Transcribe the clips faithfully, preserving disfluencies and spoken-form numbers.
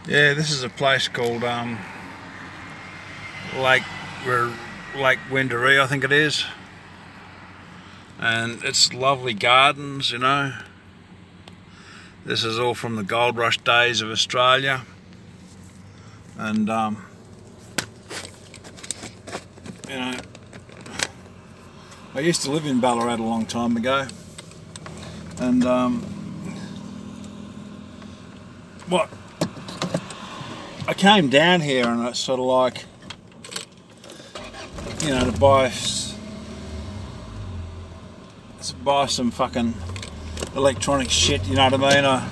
Yeah, this is a place called um, Lake Lake Wendouree, I think it is, and it's lovely gardens, you know. This is all from the gold rush days of Australia, and um, you know, I used to live in Ballarat a long time ago, and um, what I came down here and it's sort of like, you know, to buy to buy some fucking electronic shit, you know what I mean? I,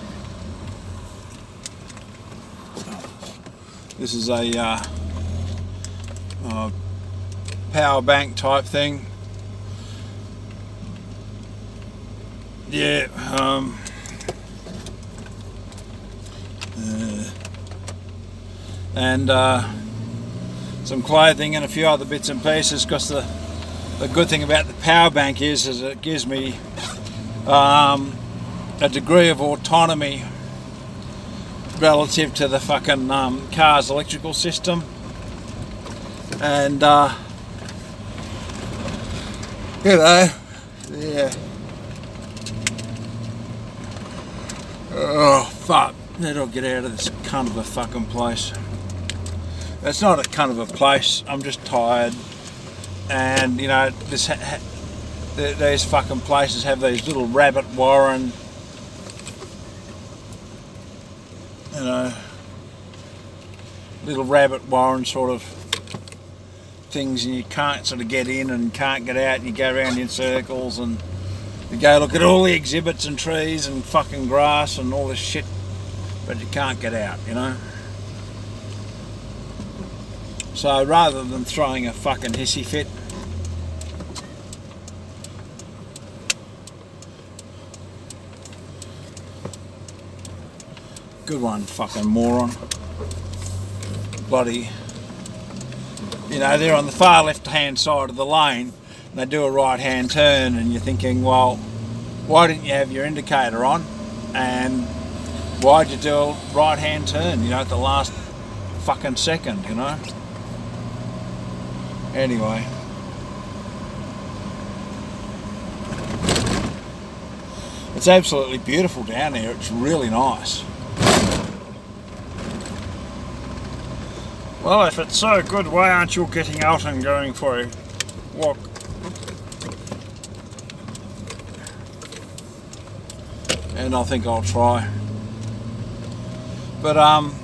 this is a uh, uh, power bank type thing. Yeah, um, uh, and uh, some clothing and a few other bits and pieces, because the, the good thing about the power bank is, is it gives me um, a degree of autonomy relative to the fucking um, car's electrical system, and uh, you know, yeah. Oh fuck, that'll get out of this cunt of a fucking place. It's not a cunt of a place, I'm just tired, and you know, this ha ha these fucking places have these little rabbit warren, you know, little rabbit warren sort of things, and you can't sort of get in and can't get out, and you go around in circles, and you go look at all the exhibits and trees and fucking grass and all this shit, but you can't get out, you know. So rather than throwing a fucking hissy fit, good one, fucking moron. Bloody, you know, they're on the far left hand side of the lane and they do a right hand turn, and you're thinking, well, why didn't you have your indicator on, and why'd you do a right hand turn, you know, at the last fucking second, you know. Anyway, it's absolutely beautiful down there, it's really nice. Well, if it's so good, why aren't you getting out and going for a walk? And I think I'll try. But um,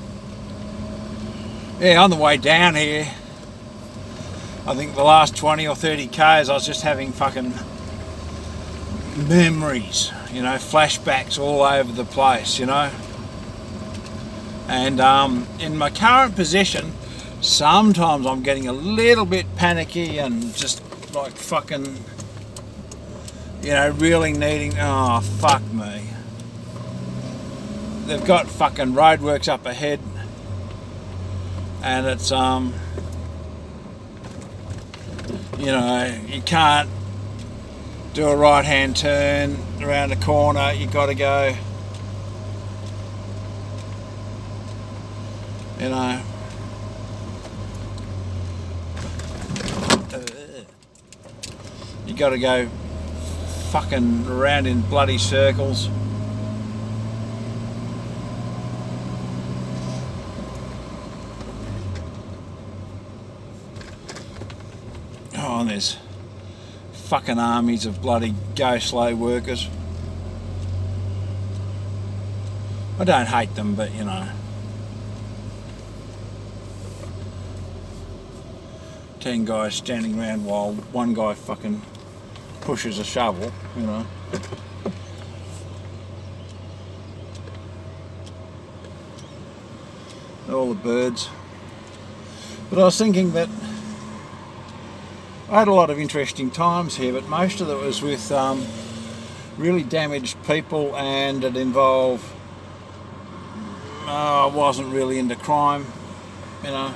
yeah, on the way down here, I think the last twenty or thirty Ks I was just having fucking memories, you know, flashbacks all over the place, you know. And um, in my current position, sometimes I'm getting a little bit panicky and just like fucking, you know, really needing, oh fuck me. They've got fucking roadworks up ahead, and it's um, you know, you can't do a right hand turn around the corner, you got to go, you know, you got to go fucking around in bloody circles. Oh, and there's fucking armies of bloody go slow workers. I don't hate them, but you know, ten guys standing around while one guy fucking pushes a shovel, you know. All the birds. But I was thinking that I had a lot of interesting times here, but most of it was with um, really damaged people, and it involved, oh, I wasn't really into crime, you know.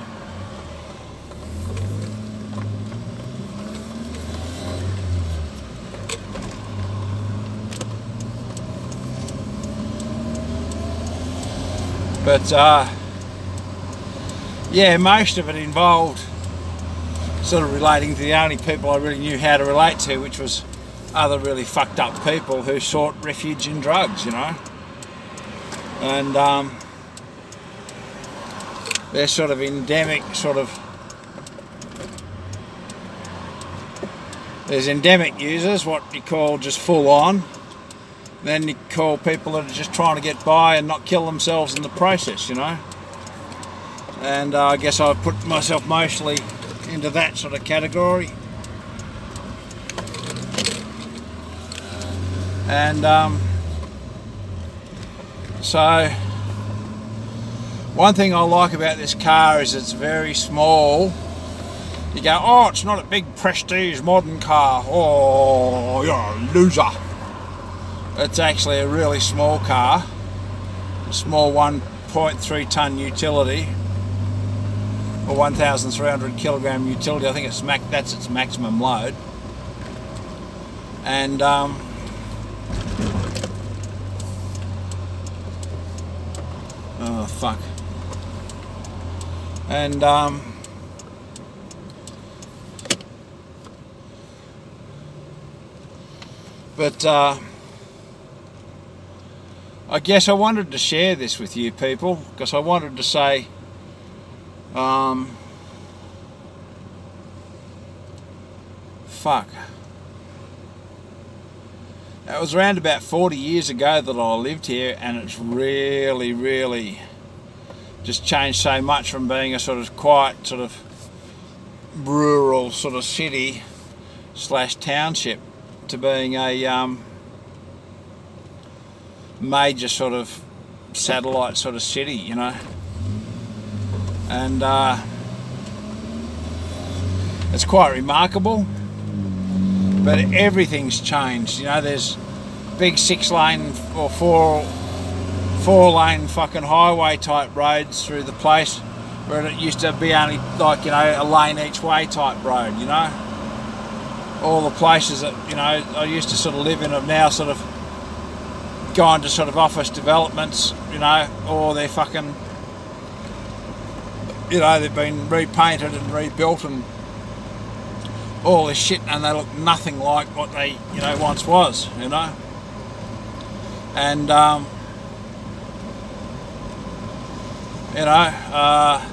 But uh, yeah, most of it involved sort of relating to the only people I really knew how to relate to, which was other really fucked up people who sought refuge in drugs, you know. And um, they're sort of endemic, sort of. There's endemic users, what you call just full on. Then you call people that are just trying to get by and not kill themselves in the process, you know. And uh, I guess I put myself mostly into that sort of category. And um, so one thing I like about this car is it's very small. You go, oh, it's not a big prestige modern car. Oh, you're a loser. It's actually a really small car. A small one point three tonne utility. Or one thousand three hundred kilogram utility. I think it's max, that's its maximum load. And um, oh fuck. And um, but uh, I guess I wanted to share this with you people because I wanted to say um, fuck. It was around about forty years ago that I lived here, and it's really, really just changed so much from being a sort of quiet, sort of rural sort of city slash township to being a um, major sort of satellite sort of city, you know. And uh, it's quite remarkable. But everything's changed, you know. There's big six lane or four four lane fucking highway type roads through the place where it used to be only like, you know, a lane each way type road, you know. All the places that, you know, I used to sort of live in have now sort of gone to sort of office developments, you know, or they're fucking, you know, they've been repainted and rebuilt and all this shit, and they look nothing like what they, you know, once was, you know. And um, you know, uh,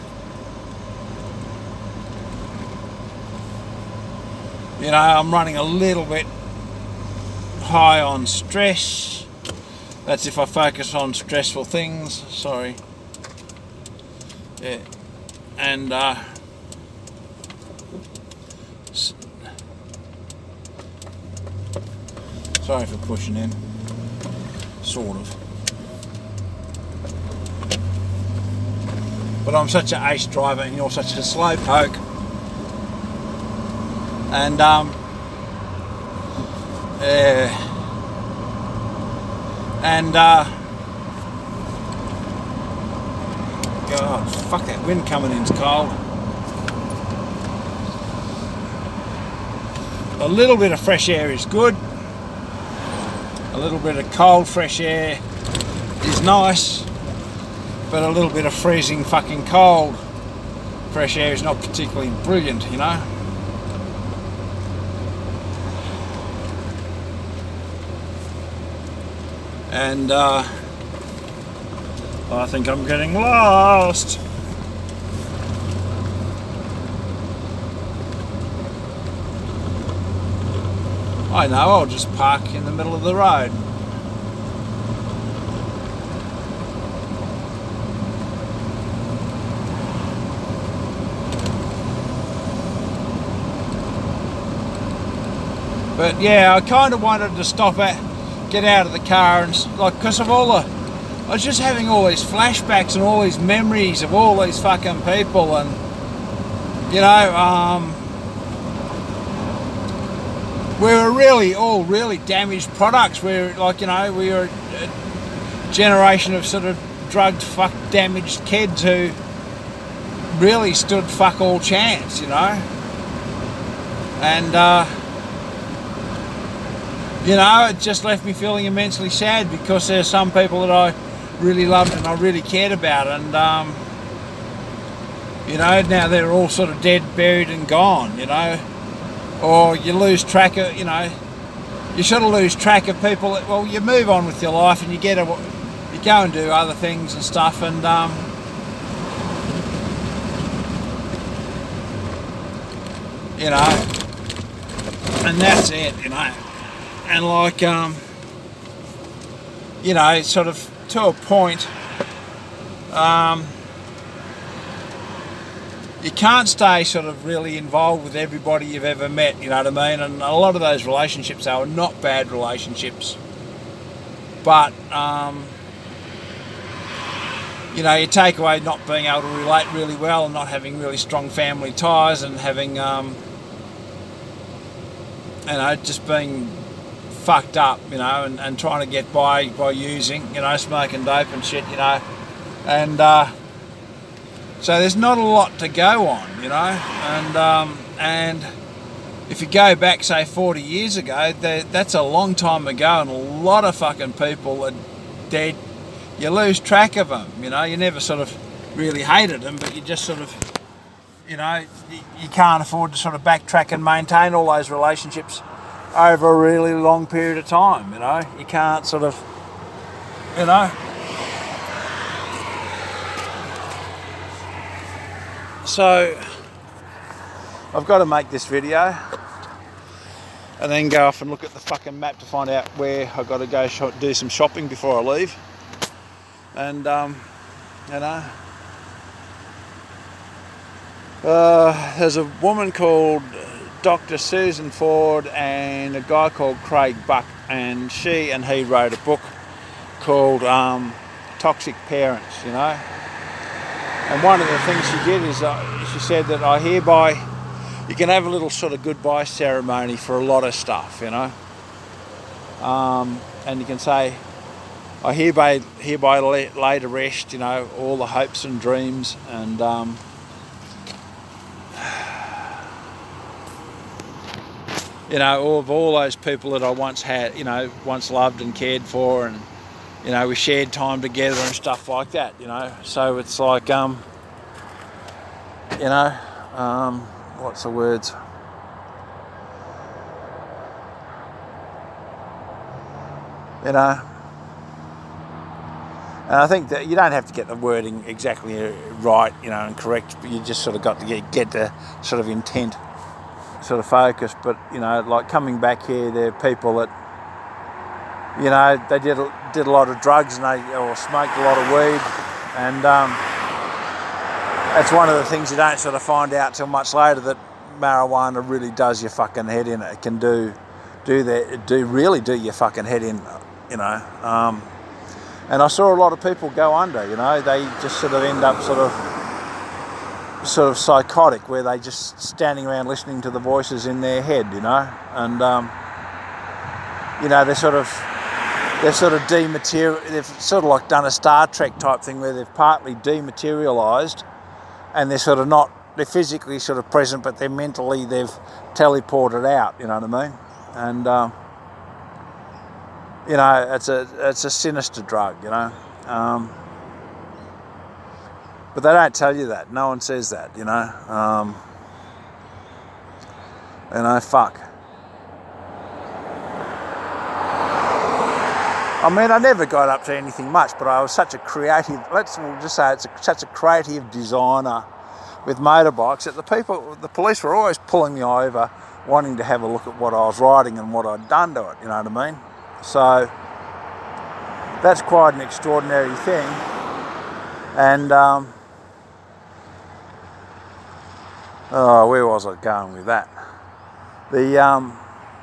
you know, I'm running a little bit high on stress. That's if I focus on stressful things. Sorry. Yeah, and. Uh, Sorry for pushing in, sort of. But I'm such an ace driver and you're such a slow poke. And, um, yeah. And, uh, God, fuck, that wind coming in's cold. A little bit of fresh air is good. A little bit of cold fresh air is nice, but a little bit of freezing fucking cold fresh air is not particularly brilliant, you know. And uh, I think I'm getting lost. I know, I'll just park in the middle of the road. But yeah, I kind of wanted to stop at, get out of the car and like, because of all the, I was just having all these flashbacks and all these memories of all these fucking people, and you know, um, we were really all really damaged products. We're like, you know, we were a generation of sort of drugged, fuck, damaged kids who really stood fuck all chance, you know. And uh, you know, it just left me feeling immensely sad because there's some people that I really loved and I really cared about, and um, you know, now they're all sort of dead, buried and gone, you know, or you lose track of, you know, you sort of lose track of people that, well, you move on with your life and you get a, you go and do other things and stuff, and um, you know, and that's it, you know, and like, um, you know, sort of to a point, um, you can't stay sort of really involved with everybody you've ever met, you know what I mean? And a lot of those relationships, they were not bad relationships, but, um, you know, you take away not being able to relate really well and not having really strong family ties and having, um, you know, just being fucked up, you know, and, and trying to get by by using, you know, smoking dope and shit, you know, and uh, so there's not a lot to go on, you know, and um, and if you go back, say, forty years ago, that's a long time ago, and a lot of fucking people are dead. You lose track of them, you know, you never sort of really hated them, but you just sort of, you know, you, you can't afford to sort of backtrack and maintain all those relationships over a really long period of time, you know. You can't sort of, you know. So, I've got to make this video and then go off and look at the fucking map to find out where I've got to go shop, do some shopping before I leave. And, um, you know, uh, there's a woman called Doctor Susan Ford and a guy called Craig Buck, and she and he wrote a book called um, Toxic Parents, you know. And one of the things she did is uh, she said that I hereby, you can have a little sort of goodbye ceremony for a lot of stuff, you know. Um, and you can say, I hereby, hereby lay to rest, you know, all the hopes and dreams and um, you know, of all those people that I once had, you know, once loved and cared for, and, you know, we shared time together and stuff like that, you know. So it's like, um, you know, um, what's the words? You know, and I think that you don't have to get the wording exactly right, you know, and correct, but you just sort of got to get, get the sort of intent sort of focus. But, you know, like coming back here, there are people that, you know, they did a, did a lot of drugs and they or smoked a lot of weed, and um, that's one of the things you don't sort of find out till much later, that marijuana really does your fucking head in. It can do do that do really do your fucking head in, you know. Um, and I saw a lot of people go under, you know. They just sort of end up sort of sort of psychotic, where they just standing around listening to the voices in their head, you know, and um, you know, they're sort of they've sort of dematerial. They've sort of like done a Star Trek type thing where they've partly dematerialised, and they're sort of not. They're physically sort of present, but they're mentally they've teleported out. You know what I mean? And um, you know, it's a it's a sinister drug. You know. Um, But they don't tell you that. No one says that, you know. Um, you know, fuck. I mean, I never got up to anything much, but I was such a creative, let's just say it's a, such a creative designer with motorbikes that the people, the police were always pulling me over, wanting to have a look at what I was riding and what I'd done to it, you know what I mean? So, that's quite an extraordinary thing. And, um, oh, where was I going with that? The, um,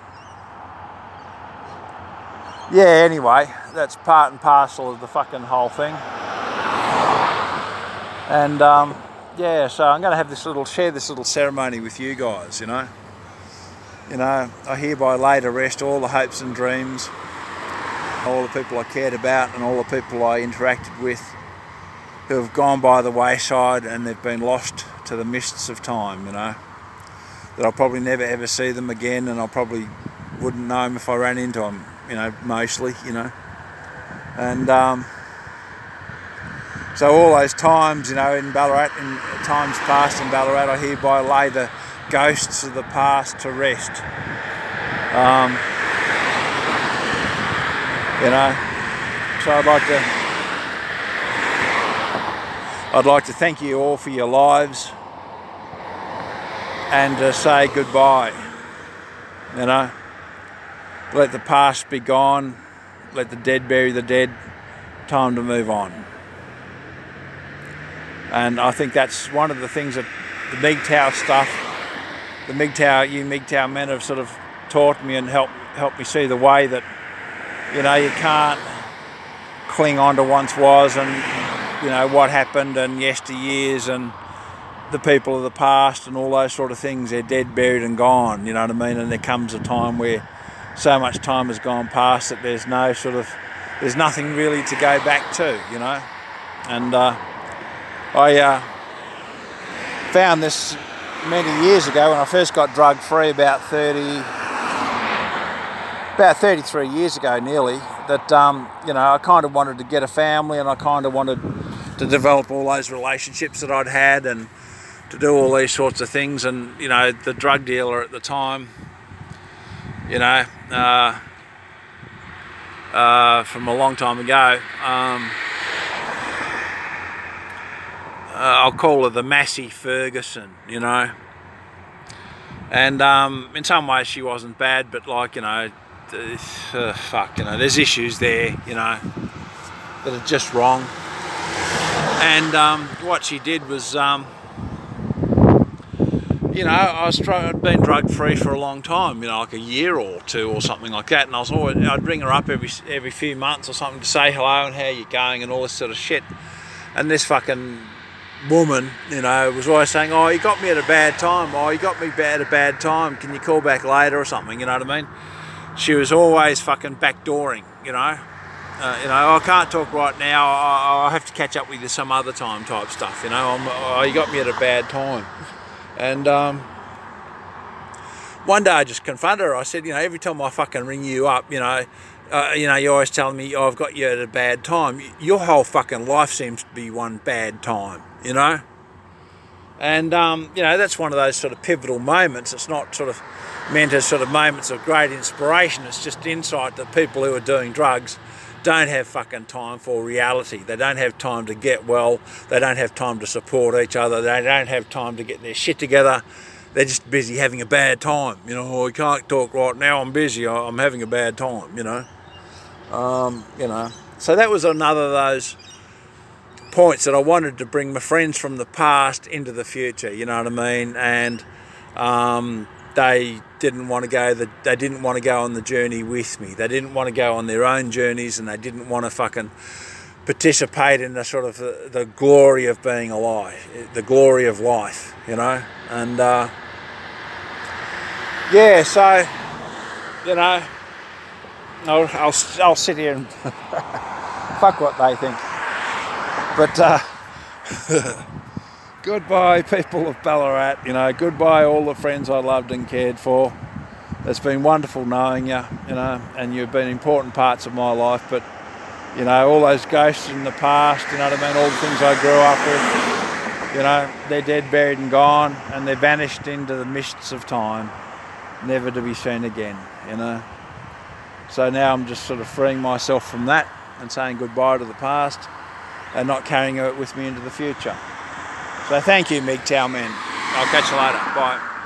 yeah, anyway, that's part and parcel of the fucking whole thing. And, um, yeah, so I'm going to have this little, share this little ceremony with you guys, you know. You know, I hereby lay to rest all the hopes and dreams, all the people I cared about and all the people I interacted with who have gone by the wayside and they've been lost to the mists of time, you know. That I'll probably never ever see them again, and I probably wouldn't know them if I ran into them, you know, mostly, you know. And, um, So all those times, you know, in Ballarat, in times past in Ballarat, I hereby lay the ghosts of the past to rest. Um, you know, so I'd like to, I'd like to thank you all for your lives and to say goodbye. You know, let the past be gone, let the dead bury the dead. Time to move on. And I think that's one of the things that the M G T O W stuff, the M G T O W, you M G T O W men have sort of taught me and helped helped me see the way that, you know, you can't cling on to once was and, you know, what happened and yesteryears and the people of the past and all those sort of things. They're dead, buried and gone, you know what I mean? And there comes a time where so much time has gone past that there's no sort of, there's nothing really to go back to, you know. And uh, I uh, found this many years ago when I first got drug free, about thirty, about thirty-three years ago, nearly. That um, you know, I kind of wanted to get a family, and I kind of wanted to develop all those relationships that I'd had, and to do all these sorts of things. And you know, the drug dealer at the time, you know, uh, uh, from a long time ago. Um, Uh, I'll call her the Massey Ferguson, you know. And um, in some ways she wasn't bad, but like, you know, uh, fuck, you know, there's issues there, you know, that are just wrong. And um, what she did was, um, you know, I was trying, I'd been drug free for a long time, you know, like a year or two or something like that. And I was always, I'd ring her up every every few months or something to say hello and how you going and all this sort of shit. And this fucking woman, you know, was always saying, oh, you got me at a bad time, oh, you got me at a bad time, can you call back later or something, you know what I mean? She was always fucking backdooring, you know. Uh, you know, oh, I can't talk right now, I, I'll have to catch up with you some other time type stuff, you know. I'm, oh, you got me at a bad time. And um, one day I just confronted her. I said, you know, every time I fucking ring you up, you know, Uh, you know, you're always telling me, oh, I've got you at a bad time. Your whole fucking life seems to be one bad time, you know? And, um, you know, that's one of those sort of pivotal moments. It's not sort of meant as sort of moments of great inspiration. It's just insight that people who are doing drugs don't have fucking time for reality. They don't have time to get well. They don't have time to support each other. They don't have time to get their shit together. They're just busy having a bad time. You know, oh, I can't talk right now, I'm busy, I'm having a bad time, you know. Um, you know, so that was another of those points that I wanted to bring my friends from the past into the future, you know what I mean? And um, they didn't want to go the, they didn't want to go on the journey with me. They didn't want to go on their own journeys, and they didn't want to fucking participate in the sort of the, the glory of being alive, the glory of life, you know. And uh, yeah, so you know, I'll, I'll, I'll sit here and fuck what they think. But uh, goodbye, people of Ballarat, you know, goodbye all the friends I loved and cared for. It's been wonderful knowing you, you know, and you've been important parts of my life. But, you know, all those ghosts in the past, you know what I mean, all the things I grew up with, you know, they're dead, buried and gone, and they're vanished into the mists of time, never to be seen again, you know. So now I'm just sort of freeing myself from that and saying goodbye to the past and not carrying it with me into the future. So thank you, M G T O W men. I'll catch you later. Bye.